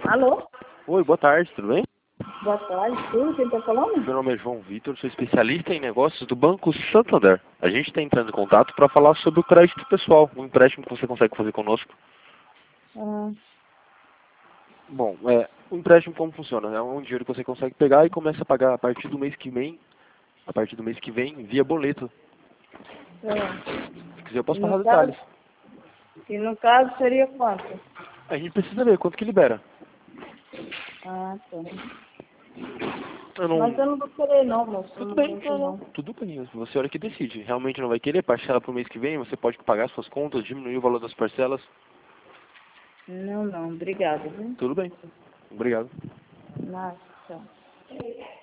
Alô? Oi, boa tarde, tudo bem? Boa tarde, tudo? Quem tá falando? Meu nome é João Vitor, sou especialista em negócios do Banco Santander. A gente está entrando em contato para falar sobre o crédito pessoal, um empréstimo que você consegue fazer conosco. Ah, Bom, o empréstimo como funciona? É um dinheiro que você consegue pegar e começa a pagar a partir do mês que vem, via boleto. Se quiser eu e posso no passar caso, detalhes. e no caso seria quanto? A gente precisa ver quanto que libera. Ah, tá. Eu Mas não... eu não vou querer não, moço. Tudo Não bem, hoje não. não. Tudo bem, você é a hora que decide. Realmente não vai querer parcela para o mês que vem, você pode pagar suas contas, diminuir o valor das parcelas. Não, não. Obrigada, viu? Tudo bem. Obrigado. Nossa.